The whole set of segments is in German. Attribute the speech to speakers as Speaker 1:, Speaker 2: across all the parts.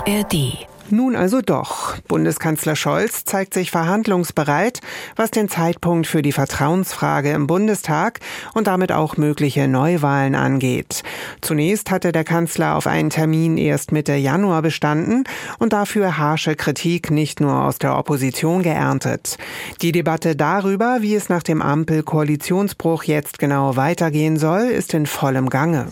Speaker 1: ARD.
Speaker 2: Nun also doch. Bundeskanzler Scholz zeigt sich verhandlungsbereit, was den Zeitpunkt für die Vertrauensfrage im Bundestag und damit auch mögliche Neuwahlen angeht. Zunächst hatte der Kanzler auf einen Termin erst Mitte Januar bestanden und dafür harsche Kritik nicht nur aus der Opposition geerntet. Die Debatte darüber, wie es nach dem Ampel-Koalitionsbruch jetzt genau weitergehen soll, ist in vollem Gange.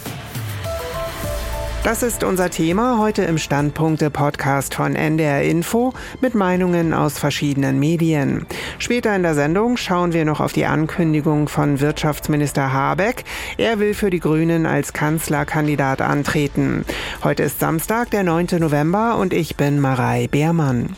Speaker 2: Das ist unser Thema heute im Standpunkte-Podcast von NDR Info mit Meinungen aus verschiedenen Medien. Später in der Sendung schauen wir noch auf die Ankündigung von Wirtschaftsminister Habeck. Er will für die Grünen als Kanzlerkandidat antreten. Heute ist Samstag, der 9. November und ich bin Marei Beermann.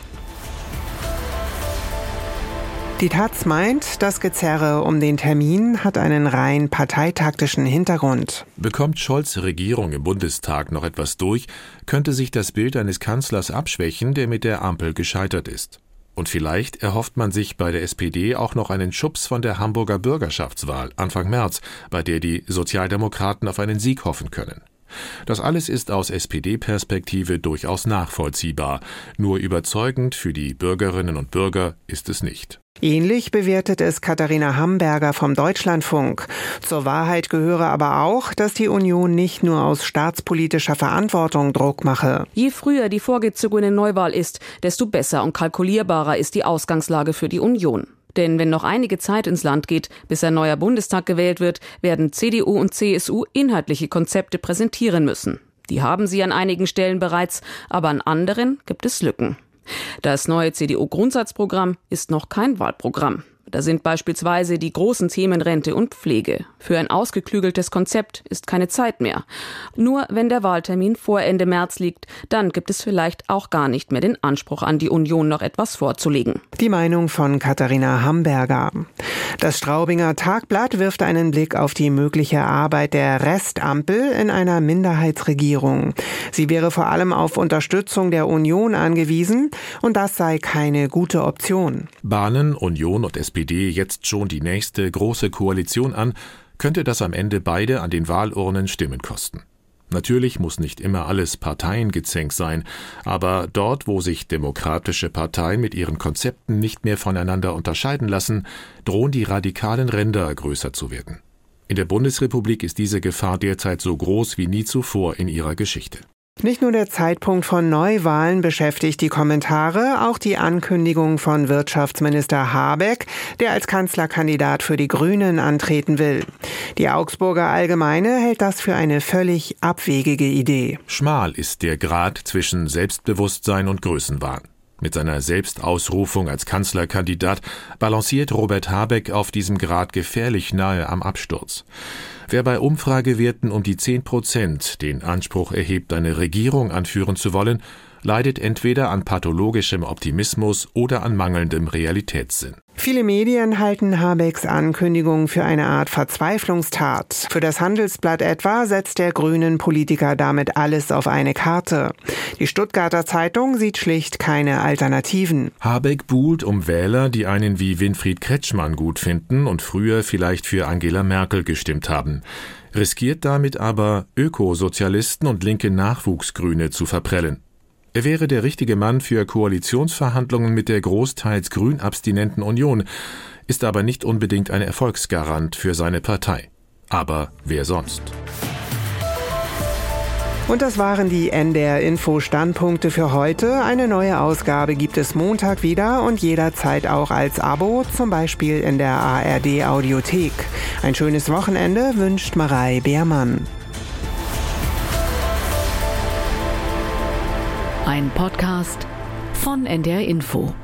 Speaker 2: Die taz meint, das Gezerre um den Termin hat einen rein parteitaktischen Hintergrund.
Speaker 3: Bekommt Scholz' Regierung im Bundestag noch etwas durch, könnte sich das Bild eines Kanzlers abschwächen, der mit der Ampel gescheitert ist. Und vielleicht erhofft man sich bei der SPD auch noch einen Schubs von der Hamburger Bürgerschaftswahl Anfang März, bei der die Sozialdemokraten auf einen Sieg hoffen können. Das alles ist aus SPD-Perspektive durchaus nachvollziehbar. Nur überzeugend für die Bürgerinnen und Bürger ist es nicht.
Speaker 2: Ähnlich bewertet es Katharina Hamberger vom Deutschlandfunk. Zur Wahrheit gehöre aber auch, dass die Union nicht nur aus staatspolitischer Verantwortung Druck mache.
Speaker 4: Je früher die vorgezogene Neuwahl ist, desto besser und kalkulierbarer ist die Ausgangslage für die Union. Denn wenn noch einige Zeit ins Land geht, bis ein neuer Bundestag gewählt wird, werden CDU und CSU inhaltliche Konzepte präsentieren müssen. Die haben sie an einigen Stellen bereits, aber an anderen gibt es Lücken. Das neue CDU-Grundsatzprogramm ist noch kein Wahlprogramm. Da sind beispielsweise die großen Themen Rente und Pflege. Für ein ausgeklügeltes Konzept ist keine Zeit mehr. Nur wenn der Wahltermin vor Ende März liegt, dann gibt es vielleicht auch gar nicht mehr den Anspruch an die Union, noch etwas vorzulegen.
Speaker 2: Die Meinung von Katharina Hamberger. Das Straubinger Tagblatt wirft einen Blick auf die mögliche Arbeit der Restampel in einer Minderheitsregierung. Sie wäre vor allem auf Unterstützung der Union angewiesen und das sei keine gute Option.
Speaker 3: Bahnen Union und SPD jetzt schon die nächste große Koalition an, könnte das am Ende beide an den Wahlurnen Stimmen kosten. Natürlich muss nicht immer alles Parteiengezänk sein, aber dort, wo sich demokratische Parteien mit ihren Konzepten nicht mehr voneinander unterscheiden lassen, drohen die radikalen Ränder größer zu werden. In der Bundesrepublik ist diese Gefahr derzeit so groß wie nie zuvor in ihrer Geschichte.
Speaker 2: Nicht nur der Zeitpunkt von Neuwahlen beschäftigt die Kommentare, auch die Ankündigung von Wirtschaftsminister Habeck, der als Kanzlerkandidat für die Grünen antreten will. Die Augsburger Allgemeine hält das für eine völlig abwegige Idee.
Speaker 3: Schmal ist der Grat zwischen Selbstbewusstsein und Größenwahn. Mit seiner Selbstausrufung als Kanzlerkandidat balanciert Robert Habeck auf diesem Grat gefährlich nahe am Absturz. Wer bei Umfragewerten um die 10% den Anspruch erhebt, eine Regierung anführen zu wollen, leidet entweder an pathologischem Optimismus oder an mangelndem Realitätssinn.
Speaker 2: Viele Medien halten Habecks Ankündigung für eine Art Verzweiflungstat. Für das Handelsblatt etwa setzt der grünen Politiker damit alles auf eine Karte. Die Stuttgarter Zeitung sieht schlicht keine Alternativen.
Speaker 3: Habeck buhlt um Wähler, die einen wie Winfried Kretschmann gut finden und früher vielleicht für Angela Merkel gestimmt haben. Riskiert damit aber, Ökosozialisten und linke Nachwuchsgrüne zu verprellen. Er wäre der richtige Mann für Koalitionsverhandlungen mit der großteils grün-abstinenten Union, ist aber nicht unbedingt ein Erfolgsgarant für seine Partei. Aber wer sonst?
Speaker 2: Und das waren die NDR Info Standpunkte für heute. Eine neue Ausgabe gibt es Montag wieder und jederzeit auch als Abo, zum Beispiel in der ARD Audiothek. Ein schönes Wochenende wünscht Marei Beermann.
Speaker 1: Ein Podcast von NDR Info.